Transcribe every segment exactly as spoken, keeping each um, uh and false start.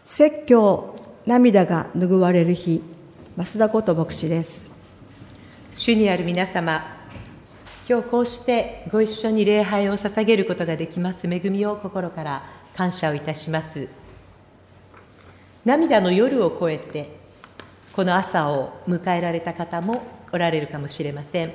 説教、涙が拭われる日、増田こと牧師です。 主にある皆様、今日こうしてご一緒に礼拝を捧げることができます恵みを心から感謝をいたします。涙の夜を越えてこの朝を迎えられた方もおられるかもしれません。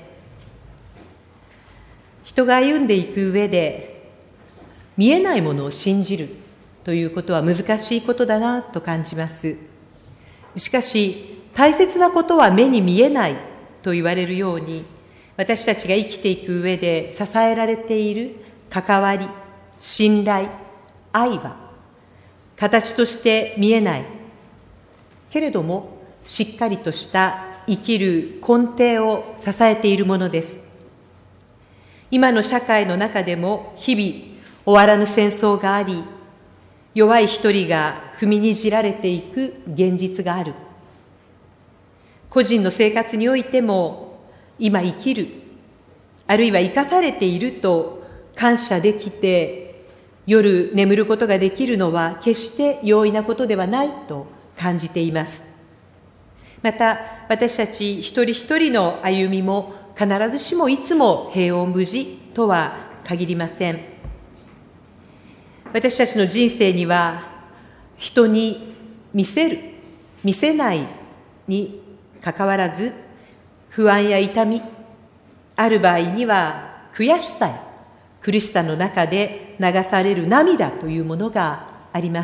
人が歩んでいく上で見えないものを信じるということは難しいことだなと感じます。しかし大切なことは目に見えないと言われるように、私たちが生きていく上で支えられている関わり、信頼、愛は形として見えないけれどもしっかりとした生きる根底を支えているものです。今の社会の中でも日々終わらぬ戦争があり、弱い一人が踏みにじられていく現実がある。個人の生活においても今生きる、あるいは生かされていると感謝できて夜眠ることができるのは決して容易なことではないと感じています。また私たち一人一人の歩みも必ずしもいつも平穏無事とは限りません。私たちの人生には人に見せる、見せないにかかわらず不安や痛み、ある場合には悔しさや苦しさの中で流される涙というものがあります。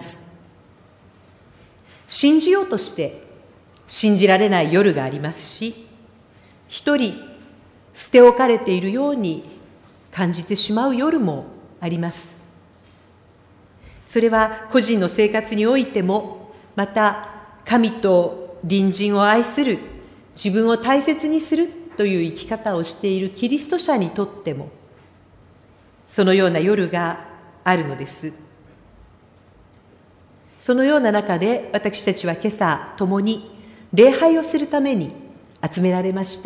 信じようとして信じられない夜がありますし、一人捨て置かれているように感じてしまう夜もあります。それは個人の生活においても、また神と隣人を愛する、自分を大切にするという生き方をしているキリスト者にとってもそのような夜があるのです。そのような中で私たちは今朝共に礼拝をするために集められました。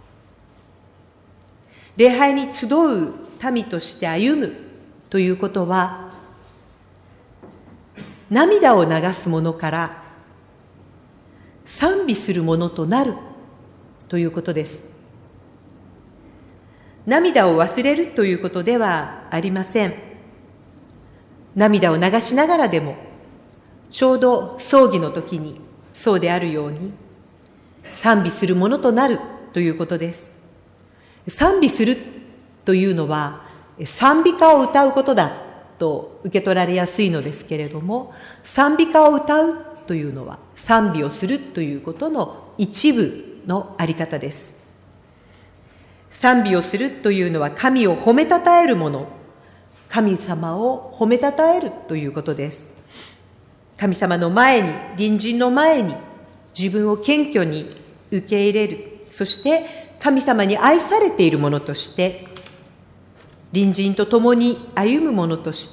礼拝に集う民として歩むということは、涙を流すものから賛美するものとなるということです。涙を忘れるということではありません。涙を流しながらでも、ちょうど葬儀の時にそうであるように賛美するものとなるということです。賛美するというのは賛美歌を歌うことだと受け取られやすいのですけれども、賛美歌を歌うというのは賛美をするということの一部のあり方です。賛美をするというのは神を褒めたたえるもの、神様を褒めたたえるということです。神様の前に、隣人の前に自分を謙虚に受け入れる、そして神様に愛されているものとして隣人と共に歩むものとして、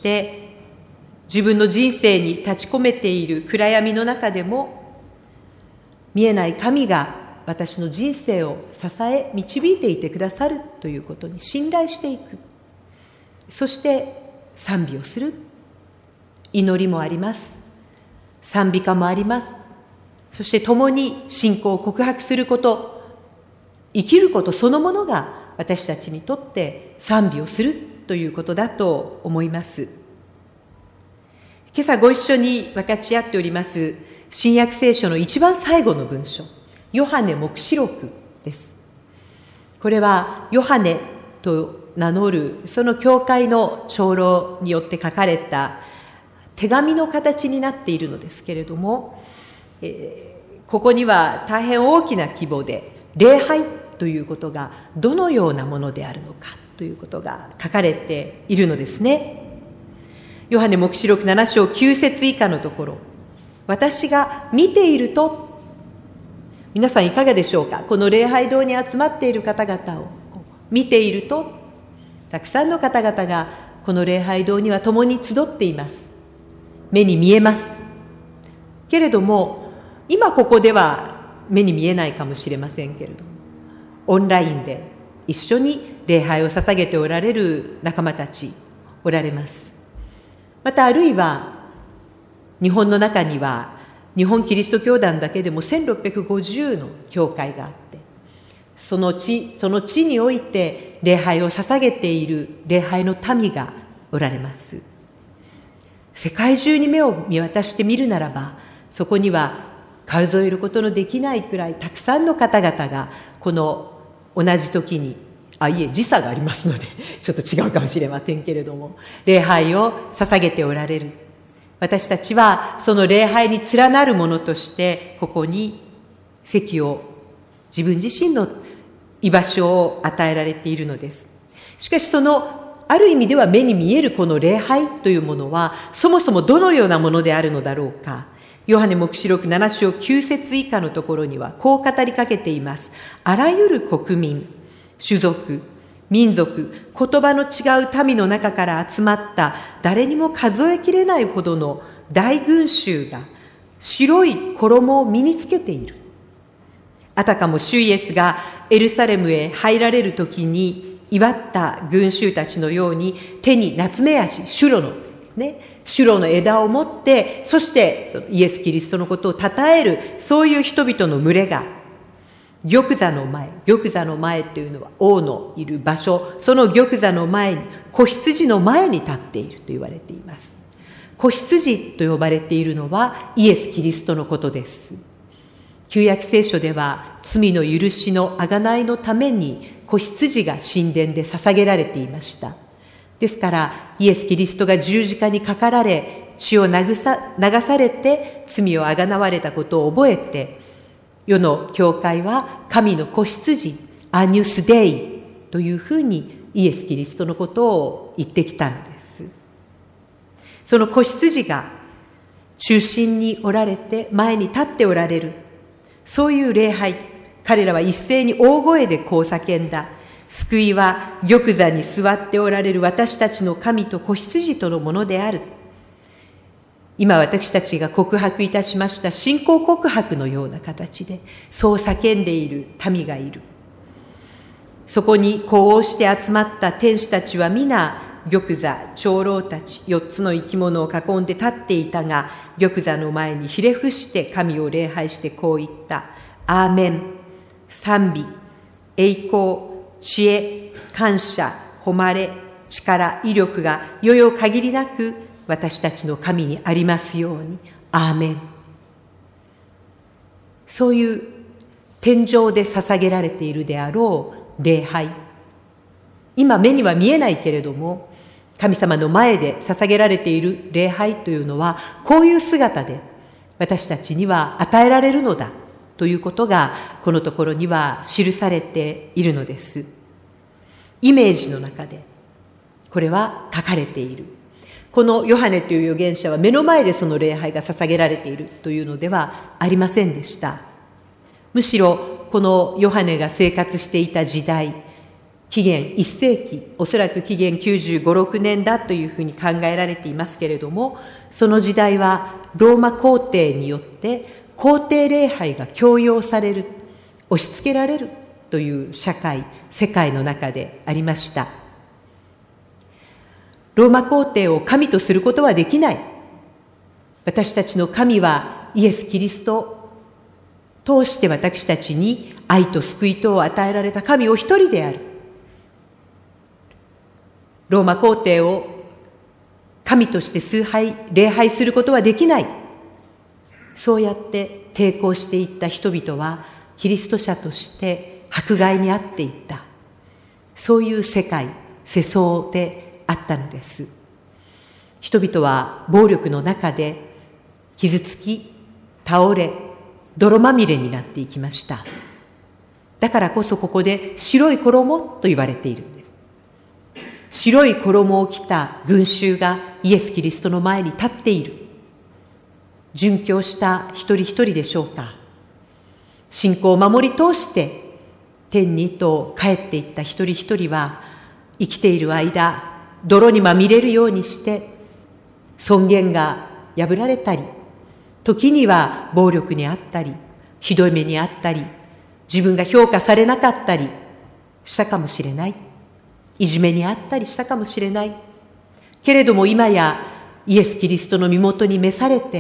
自分の人生に立ち込めている暗闇の中でも見えない神が私の人生を支え導いていてくださるということに信頼していく。そして賛美をする。祈りもあります。賛美歌もあります。そして共に信仰を告白すること、生きることそのものが私たちにとって賛美をするということだと思います。今朝ご一緒に分かち合っております新約聖書の一番最後の文書、ヨハネ黙示録です。これはヨハネと名乗るその教会の長老によって書かれた手紙の形になっているのですけれども、えー、ここには大変大きな規模で礼拝ということがどのようなものであるのかということが書かれているのですね。ヨハネ黙示録なな章きゅう節以下のところ、私が見ていると、皆さんいかがでしょうか。この礼拝堂に集まっている方々を見ていると、たくさんの方々がこの礼拝堂には共に集っています。目に見えますけれども、今ここでは目に見えないかもしれませんけれども、オンラインで一緒に礼拝を捧げておられる仲間たちおられます。またあるいは日本の中には日本キリスト教団だけでもせんろっぴゃくごじゅうの教会があって、その地、その地において礼拝を捧げている礼拝の民がおられます。世界中に目を見渡してみるならば、そこには数えることのできないくらいたくさんの方々がこの同じ時に、あ、いえ、時差がありますのでちょっと違うかもしれませんけれども、礼拝を捧げておられる。私たちはその礼拝に連なるものとしてここに席を、自分自身の居場所を与えられているのです。しかしそのある意味では目に見えるこの礼拝というものはそもそもどのようなものであるのだろうか。ヨハネ黙示録なな章きゅう節以下のところにはこう語りかけています。あらゆる国民、種族、民族、言葉の違う民の中から集まった誰にも数えきれないほどの大群衆が白い衣を身につけている。あたかも主イエスがエルサレムへ入られるときに祝った群衆たちのように、手にナツメヤシ、シュロのね、シュロの枝を持って、そしてそのイエス・キリストのことを称える、そういう人々の群れが玉座の前、玉座の前というのは王のいる場所、その玉座の前に、子羊の前に立っていると言われています。子羊と呼ばれているのはイエス・キリストのことです。旧約聖書では罪の許しの贖いのために子羊が神殿で捧げられていました。ですからイエス・キリストが十字架にかかられ、血を流さ、流されて罪をあがなわれたことを覚えて、世の教会は神の子羊、アニュスデイというふうにイエス・キリストのことを言ってきたんです。その子羊が中心におられて、前に立っておられる、そういう礼拝、彼らは一斉に大声でこう叫んだ。救いは玉座に座っておられる私たちの神と子羊とのものである。今私たちが告白いたしました信仰告白のような形で、そう叫んでいる民がいる。そこに呼応して集まった天使たちは皆、玉座、長老たち、四つの生き物を囲んで立っていたが、玉座の前にひれ伏して神を礼拝してこう言った。アーメン。賛美、栄光、知恵、感謝、誉れ、力、威力がよよ限りなく私たちの神にありますように。アーメン。そういう天上で捧げられているであろう礼拝。今目には見えないけれども、神様の前で捧げられている礼拝というのは、こういう姿で私たちには与えられるのだということが、このところには記されているのです。イメージの中で、これは書かれている。このヨハネという預言者は目の前でその礼拝が捧げられているというのではありませんでした。むしろ、このヨハネが生活していた時代、紀元いっ世紀、おそらく紀元きゅうじゅうご、ろくねんだというふうに考えられていますけれども、その時代はローマ皇帝によって皇帝礼拝が強要される、押し付けられるという社会、世界の中でありました。ローマ皇帝を神とすることはできない。私たちの神はイエス・キリストを通して私たちに愛と救いとを与えられた神お一人である。ローマ皇帝を神として崇拝、礼拝することはできない。そうやって抵抗していった人々はキリスト者として迫害にあっていった。そういう世界、世相であったのです。人々は暴力の中で傷つき、倒れ、泥まみれになっていきました。だからこそここで白い衣と言われているんです。白い衣を着た群衆がイエス・キリストの前に立っている。殉教した一人一人でしょうか。信仰を守り通して天にと帰っていった一人一人は、生きている間、泥にまみれるようにして尊厳が破られたり、時には暴力にあったり、ひどい目にあったり、自分が評価されなかったりしたかもしれない。いじめにあったりしたかもしれない。けれども今やイエス・キリストの身元に召されて、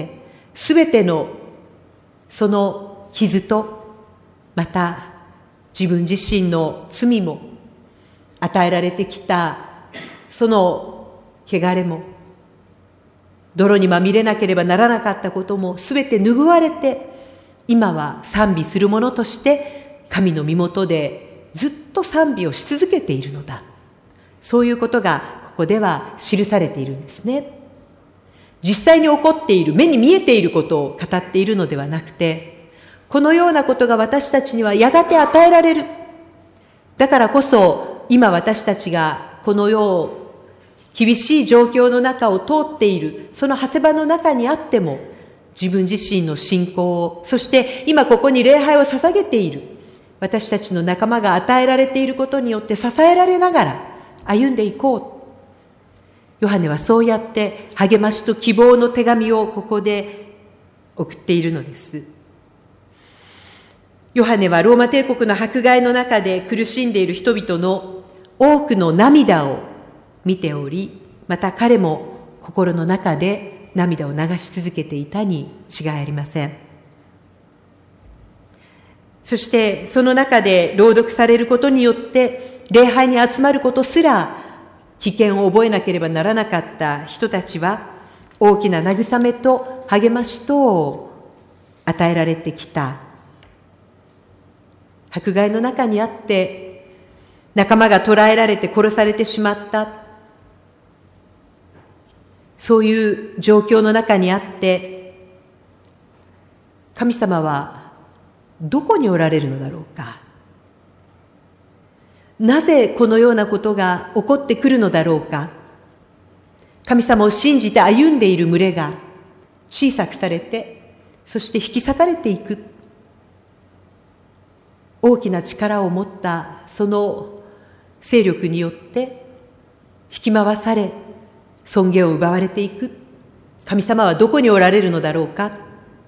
すべてのその傷と、また自分自身の罪も、与えられてきたその汚れも、泥にまみれなければならなかったこともすべて拭われて、今は賛美する者として神の身元でずっと賛美をし続けているのだ。そういうことがここでは記されているんですね。実際に起こっている、目に見えていることを語っているのではなくて、このようなことが私たちにはやがて与えられる。だからこそ今私たちがこの世を厳しい状況の中を通っている、その長谷場の中にあっても、自分自身の信仰を、そして今ここに礼拝を捧げている私たちの仲間が与えられていることによって支えられながら歩んでいこう。ヨハネはそうやって励ましと希望の手紙をここで送っているのです。ヨハネはローマ帝国の迫害の中で苦しんでいる人々の多くの涙を見ており、また彼も心の中で涙を流し続けていたに違いありません。そしてその中で朗読されることによって礼拝に集まることすら危険を覚えなければならなかった人たちは、大きな慰めと励ましとを与えられてきた。迫害の中にあって仲間が捕らえられて殺されてしまった、そういう状況の中にあって、神様はどこにおられるのだろうか。なぜこのようなことが起こってくるのだろうか。神様を信じて歩んでいる群れが小さくされて、そして引き裂かれていく。大きな力を持ったその勢力によって引き回され、尊厳を奪われていく。神様はどこにおられるのだろうか。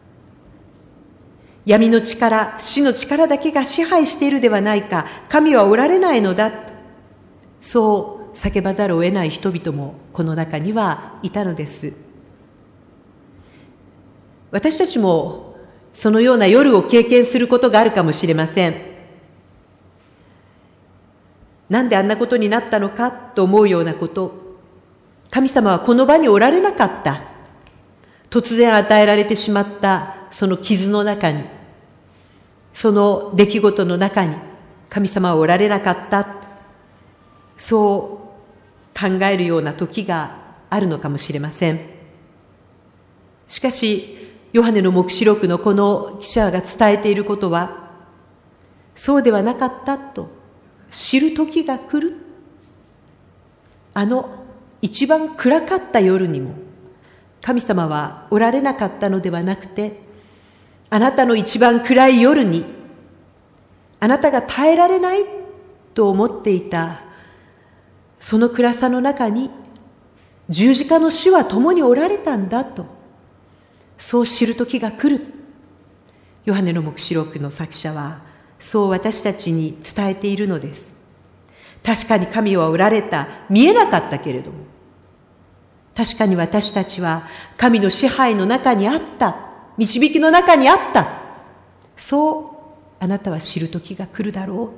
闇の力、死の力だけが支配しているではないか。神はおられないのだ。そう叫ばざるを得ない人々もこの中にはいたのです。私たちもそのような夜を経験することがあるかもしれません。なんであんなことになったのかと思うようなこと。神様はこの場におられなかった。突然与えられてしまったその傷の中に、その出来事の中に神様はおられなかった。そう考えるような時があるのかもしれません。しかし、ヨハネの黙示録のこの記者が伝えていることは、そうではなかったと知る時が来る。あの一番暗かった夜にも神様はおられなかったのではなくて、あなたの一番暗い夜にあなたが耐えられないと思っていたその暗さの中に十字架の主は共におられたんだと、そう知る時が来る。ヨハネの黙示録の作者はそう私たちに伝えているのです。確かに神はおられた、見えなかったけれども、確かに私たちは神の支配の中にあった、導きの中にあった、そうあなたは知る時が来るだろ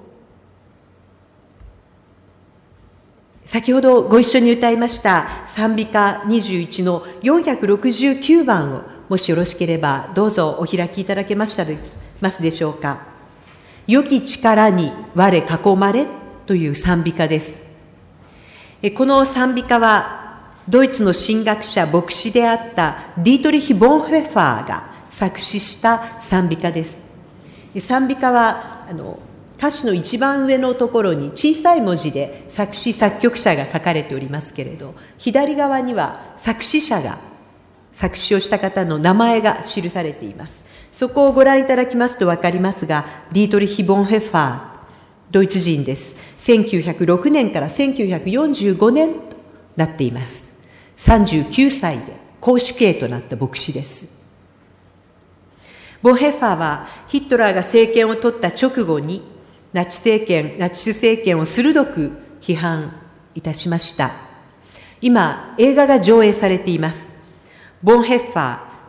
う。先ほどご一緒に歌いました賛美歌にじゅういちのよんひゃくろくじゅうきゅうばんを、もしよろしければどうぞお開きいただけましたですますでしょうか。良き力に我囲まれという賛美歌です。この賛美歌はドイツの神学者牧師であったディートリヒ・ボンホェッファーが作詞した賛美歌です。賛美歌はあの歌詞の一番上のところに小さい文字で作詞作曲者が書かれておりますけれど、左側には作詞者が作詞をした方の名前が記されています。そこをご覧いただきますと分かりますが、ディートリヒ・ボンヘッファー、ドイツ人です。せんきゅうひゃくろくねんからせんきゅうひゃくよんじゅうごねんとなっています。さんじゅうきゅうさいで公主刑となった牧師です。ボンヘッファーはヒットラーが政権を取った直後にナチ政権、ナチス政権を鋭く批判いたしました。今、映画が上映されています。ボンヘッファー、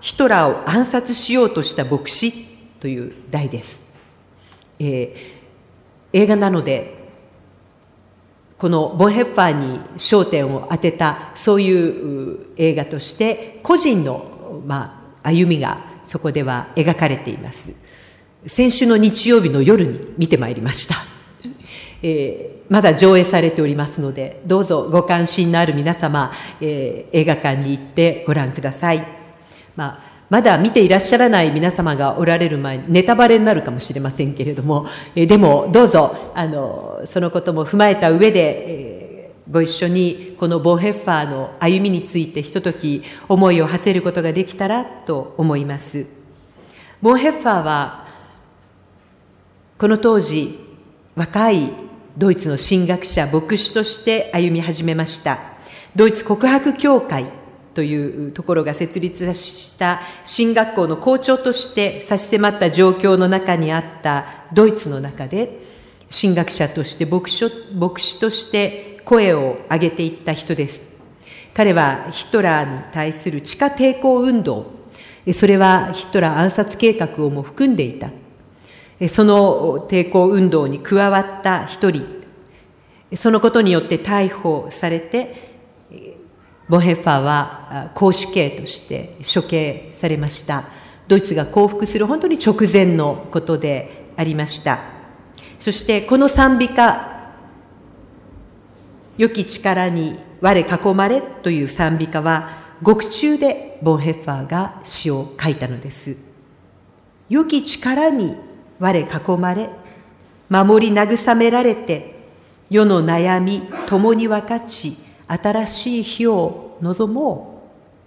ヒトラーを暗殺しようとした牧師という題です。えー、映画なので、このボン・ヘッファーに焦点を当てた、そういう映画として、個人の、まあ、歩みがそこでは描かれています。先週の日曜日の夜に見てまいりました。えー、まだ上映されておりますので、どうぞご関心のある皆様、えー、映画館に行ってご覧ください。まあまだ見ていらっしゃらない皆様がおられる前にネタバレになるかもしれませんけれども、えでもどうぞあのそのことも踏まえた上で、えー、ご一緒にこのボン・ヘッファーの歩みについてひととき思いを馳せることができたらと思います。ボン・ヘッファーはこの当時若いドイツの神学者牧師として歩み始めました。ドイツ告白教会というところが設立した神学校の校長として差し迫った状況の中にあったドイツの中で、神学者として牧師、牧師として声を上げていった人です。彼はヒトラーに対する地下抵抗運動、それはヒトラー暗殺計画をも含んでいた。その抵抗運動に加わった一人、そのことによって逮捕されて、ボン・ヘッファーは絞首刑として処刑されました。ドイツが降伏する本当に直前のことでありました。そしてこの賛美歌、良き力に我囲まれという賛美歌は、獄中でボン・ヘッファーが詩を書いたのです。良き力に我囲まれ、守り慰められて、世の悩み共に分かち、新しい日を望も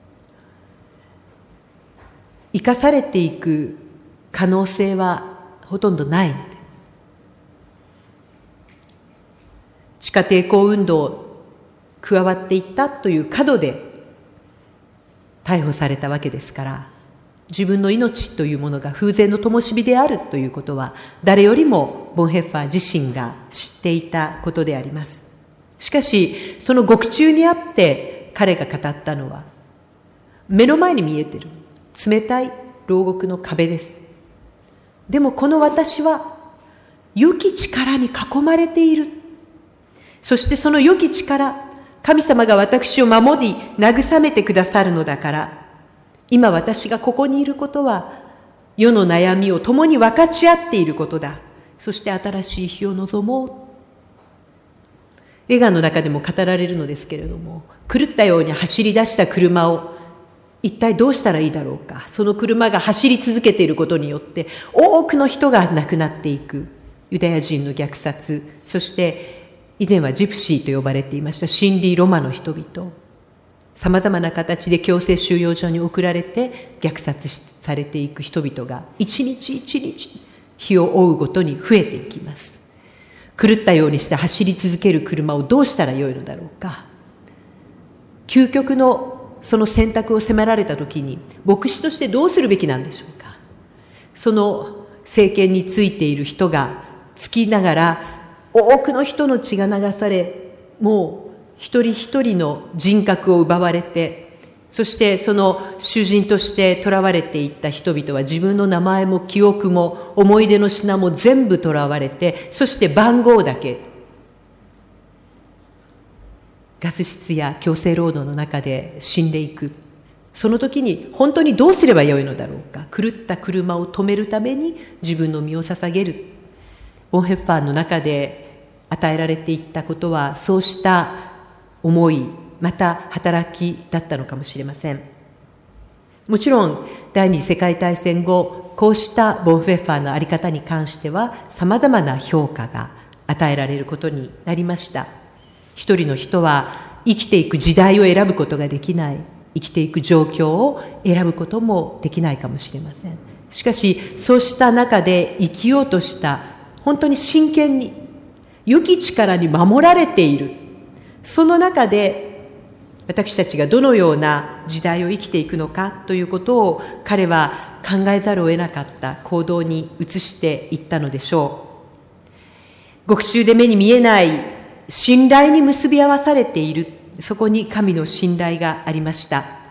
う。生かされていく可能性はほとんどないので、地下抵抗運動加わっていったという角で逮捕されたわけですから、自分の命というものが風前の灯火であるということは誰よりもボン・ヘッファー自身が知っていたことであります。しかしその獄中にあって彼が語ったのは、目の前に見えている冷たい牢獄の壁です。でもこの私は良き力に囲まれている。そしてその良き力、神様が私を守り慰めてくださるのだから、今私がここにいることは世の悩みを共に分かち合っていることだ。そして新しい日を望もう。映画の中でも語られるのですけれども、狂ったように走り出した車を一体どうしたらいいだろうか。その車が走り続けていることによって多くの人が亡くなっていく。ユダヤ人の虐殺、そして以前はジプシーと呼ばれていましたシンディ・ロマの人々、さまざまな形で強制収容所に送られて虐殺されていく人々が一日一日日を追うごとに増えていきます。狂ったようにして走り続ける車をどうしたらよいのだろうか。究極のその選択を迫られたときに、牧師としてどうするべきなんでしょうか。その政権についている人がつきながら、多くの人の血が流され、もう一人一人の人格を奪われて、そしてその囚人として囚われていった人々は自分の名前も記憶も思い出の品も全部囚われて、そして番号だけガス室や強制労働の中で死んでいく。その時に本当にどうすればよいのだろうか。狂った車を止めるために自分の身を捧げる。ボン・ヘッファーの中で与えられていったことは、そうした思い、また働きだったのかもしれません。もちろん第二次世界大戦後、こうしたボン・ヘッファーの在り方に関しては様々な評価が与えられることになりました。一人の人は生きていく時代を選ぶことができない、生きていく状況を選ぶこともできないかもしれません。しかしそうした中で生きようとした、本当に真剣に良き力に守られている、その中で私たちがどのような時代を生きていくのかということを彼は考えざるを得なかった行動に移していったのでしょう。獄中で目に見えない信頼に結び合わされている、そこに神の信頼がありました。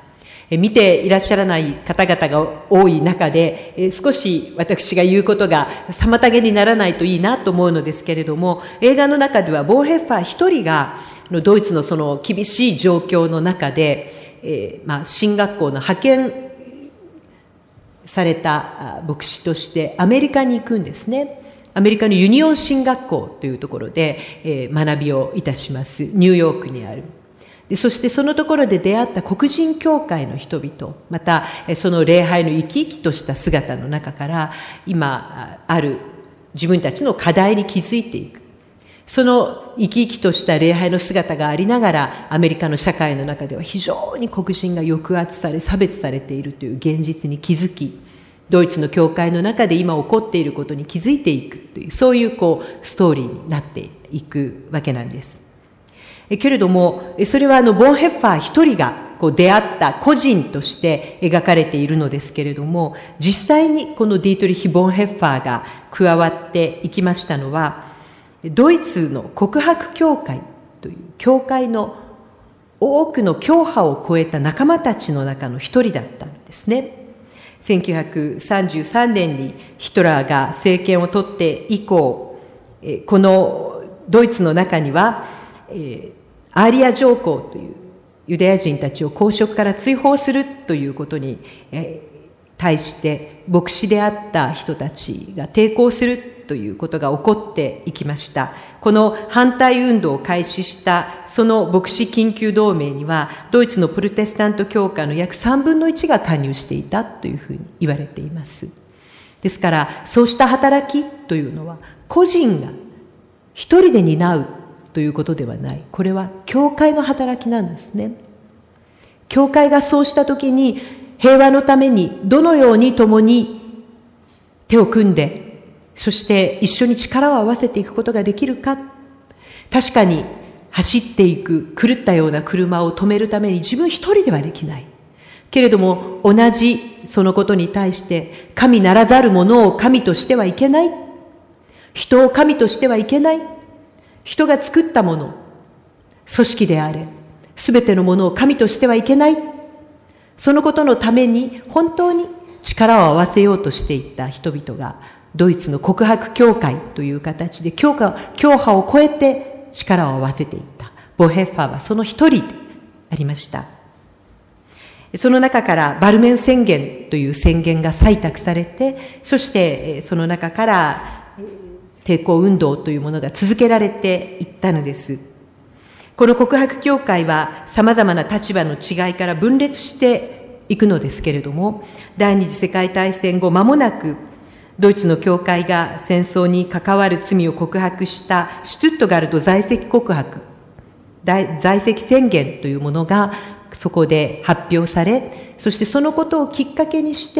見ていらっしゃらない方々が多い中で、少し私が言うことが妨げにならないといいなと思うのですけれども、映画の中ではボーヘッファー一人がドイツのその厳しい状況の中で、えー、まあ進学校の派遣された牧師としてアメリカに行くんですね。アメリカのユニオン進学校というところで、えー、学びをいたします。ニューヨークにある。でそしてそのところで出会った黒人教会の人々、またその礼拝の生き生きとした姿の中から、今ある自分たちの課題に気づいていく。その生き生きとした礼拝の姿がありながら、アメリカの社会の中では非常に黒人が抑圧され、差別されているという現実に気づき、ドイツの教会の中で今起こっていることに気づいていくという、そういうこうストーリーになっていくわけなんです。けれども、それはあのボンヘッファー一人がこう出会った個人として描かれているのですけれども、実際にこのディートリヒ・ボンヘッファーが加わっていきましたのは、ドイツの告白教会という教会の多くの教派を超えた仲間たちの中の一人だったんですね。せんきゅうひゃくさんじゅうさんねんにヒトラーが政権を取って以降、このドイツの中には、えー、アーリア条項というユダヤ人たちを公職から追放するということに、えー、対して牧師であった人たちが抵抗するということが起こっていきました。この反対運動を開始したその牧師緊急同盟には、ドイツのプロテスタント教会の約さんぶんのいちが加入していたというふうに言われています。ですから、そうした働きというのは個人が一人で担うということではない。これは教会の働きなんですね。教会がそうしたときに、平和のためにどのように共に手を組んで、そして一緒に力を合わせていくことができるか。確かに走っていく狂ったような車を止めるために自分一人ではできない。けれども同じそのことに対して神ならざるものを神としてはいけない。人を神としてはいけない。人が作ったもの、組織であれ、すべてのものを神としてはいけない。そのことのために本当に力を合わせようとしていった人々が、ドイツの告白教会という形で教派、教派を超えて力を合わせていった。ボヘッファーはその一人でありました。その中からバルメン宣言という宣言が採択されて、そしてその中から抵抗運動というものが続けられていったのです。この告白教会は様々な立場の違いから分裂していくのですけれども、第二次世界大戦後間もなく、ドイツの教会が戦争に関わる罪を告白したシュトゥットガルト在籍告白、在籍宣言というものがそこで発表され、そしてそのことをきっかけにして、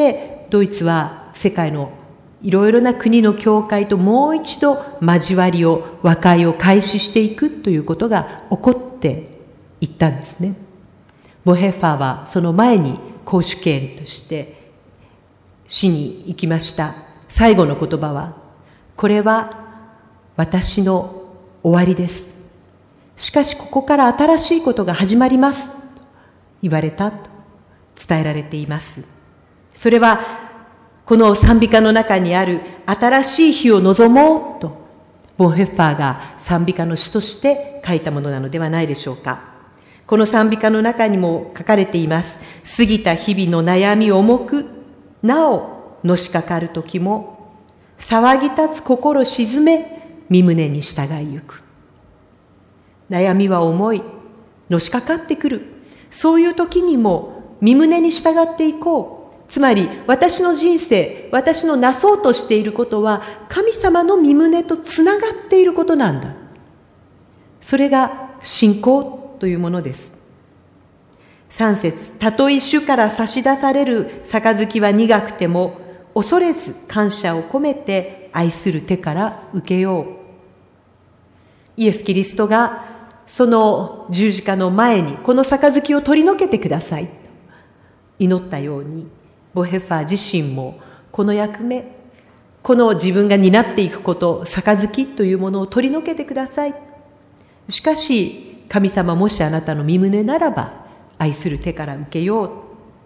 ドイツは世界のいろいろな国の教会ともう一度交わりを、和解を開始していくということが起こっていったんですね。ボヘッファーはその前に公主権として死に行きました。最後の言葉は、これは私の終わりです。しかしここから新しいことが始まります。と言われたと伝えられています。それは、この賛美歌の中にある新しい日を望もうと、ボンヘッファーが賛美歌の詩として書いたものなのではないでしょうか。この賛美歌の中にも書かれています。過ぎた日々の悩み重く、なおのしかかるときも、騒ぎ立つ心沈め、身胸に従いゆく。悩みは重い、のしかかってくる。そういう時にも身胸に従っていこう。つまり私の人生、私のなそうとしていることは神様の身胸とつながっていることなんだ。それが信仰というものです。三節、たとえ主から差し出される杯は苦くても、恐れず感謝を込めて愛する手から受けよう。イエス・キリストがその十字架の前にこの杯を取り除けてくださいと祈ったように、ボヘッファー自身もこの役目、この自分が担っていくこと、杯というものを取り除けてください。しかし神様、もしあなたの身胸ならば愛する手から受けよう。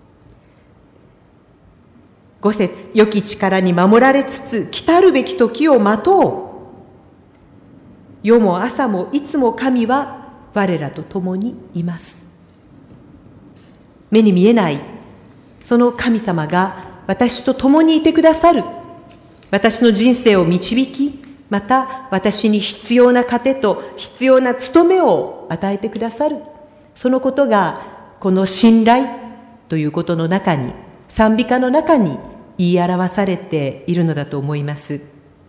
五節、良き力に守られつつ、来たるべき時を待とう。夜も朝もいつも神は我らと共にいます。目に見えないその神様が私と共にいてくださる。私の人生を導き、また私に必要な糧と必要な務めを与えてくださる。そのことがこの信頼ということの中に、賛美歌の中に言い表されているのだと思います。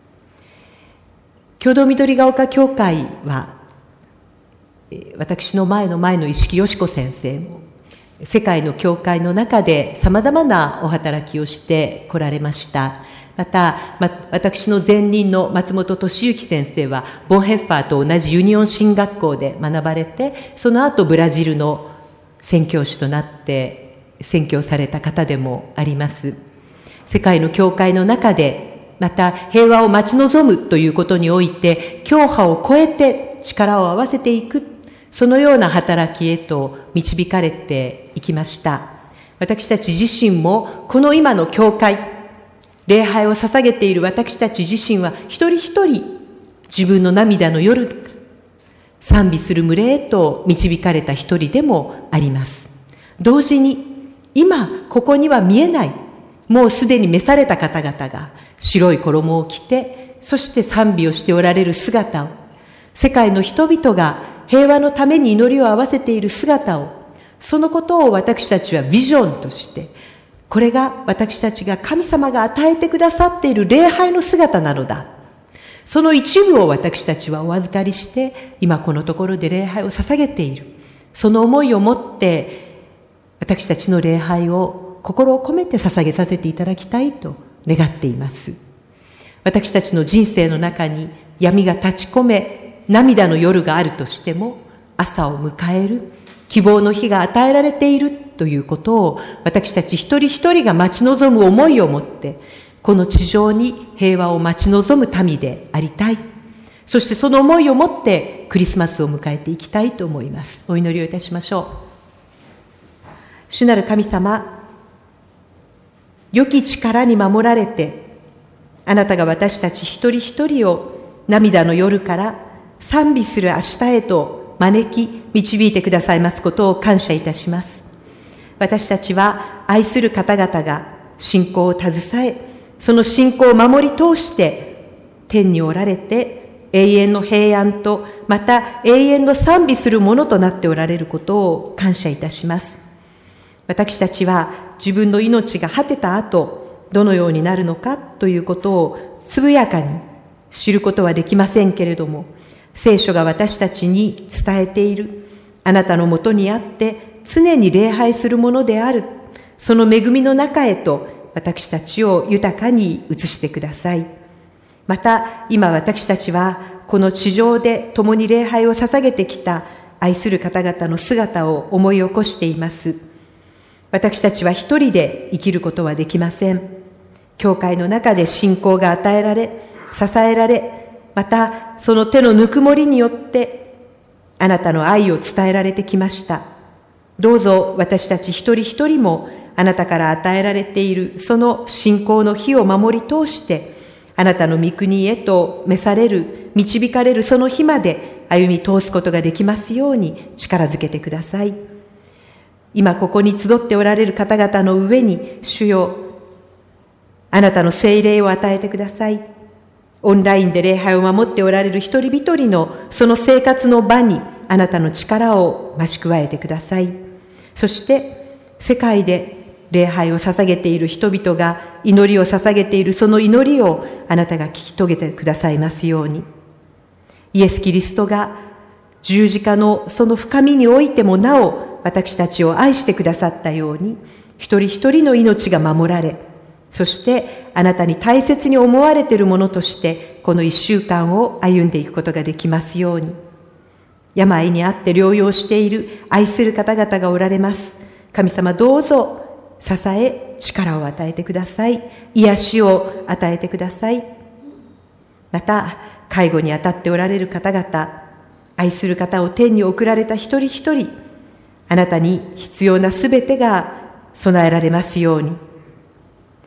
共同緑が丘教会は、私の前の前の石木よし子先生も世界の教会の中で様々なお働きをして来られました。また、ま、私の前任の松本俊之先生はボンヘッファーと同じユニオン神学校で学ばれて、その後ブラジルの宣教師となって宣教された方でもあります。世界の教会の中で、また平和を待ち望むということにおいて、教派を超えて力を合わせていく、そのような働きへと導かれていきました。私たち自身もこの今の教会、礼拝を捧げている私たち自身は一人一人自分の涙の夜、賛美する群れへと導かれた一人でもあります。同時に今ここには見えない、もうすでに召された方々が白い衣を着て、そして賛美をしておられる姿を、世界の人々が平和のために祈りを合わせている姿を、そのことを私たちはビジョンとして、これが私たちが神様が与えてくださっている礼拝の姿なのだ。その一部を私たちはお預かりして、今このところで礼拝を捧げている。その思いを持って、私たちの礼拝を心を込めて捧げさせていただきたいと願っています。私たちの人生の中に闇が立ち込め、涙の夜があるとしても、朝を迎える希望の日が与えられているということを、私たち一人一人が待ち望む思いを持って、この地上に平和を待ち望む民でありたい。そしてその思いを持ってクリスマスを迎えていきたいと思います。お祈りをいたしましょう。主なる神様、良き力に守られて、あなたが私たち一人一人を涙の夜から賛美する明日へと招き導いてくださいますことを感謝いたします。私たちは愛する方々が信仰を携え、その信仰を守り通して天におられて永遠の平安とまた永遠の賛美するものとなっておられることを感謝いたします。私たちは自分の命が果てた後どのようになるのかということをつぶやかに知ることはできませんけれども、聖書が私たちに伝えている、あなたのもとにあって常に礼拝するものである、その恵みの中へと私たちを豊かに移してください。また今私たちはこの地上で共に礼拝を捧げてきた愛する方々の姿を思い起こしています。私たちは一人で生きることはできません。教会の中で信仰が与えられ、支えられ、またその手のぬくもりによってあなたの愛を伝えられてきました。どうぞ私たち一人一人もあなたから与えられているその信仰の火を守り通して、あなたの御国へと召される、導かれるその日まで歩み通すことができますように力づけてください。今ここに集っておられる方々の上に、主よ、あなたの聖霊を与えてください。オンラインで礼拝を守っておられる一人一人のその生活の場にあなたの力を増し加えてください。そして世界で礼拝を捧げている人々が祈りを捧げているその祈りをあなたが聞き遂げてくださいますように。イエス・キリストが十字架のその深みにおいてもなお私たちを愛してくださったように、一人一人の命が守られ、そしてあなたに大切に思われているものとしてこの一週間を歩んでいくことができますように。病にあって療養している愛する方々がおられます。神様、どうぞ支え、力を与えてください。癒しを与えてください。また介護にあたっておられる方々、愛する方を天に送られた一人一人、あなたに必要なすべてが備えられますように。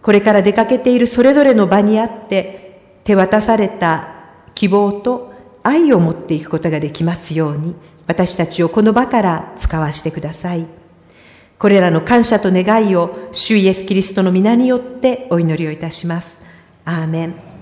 これから出かけているそれぞれの場にあって手渡された希望と愛を持っていくことができますように、私たちをこの場から使わせてください。これらの感謝と願いを主イエスキリストの皆によってお祈りをいたします。アーメン。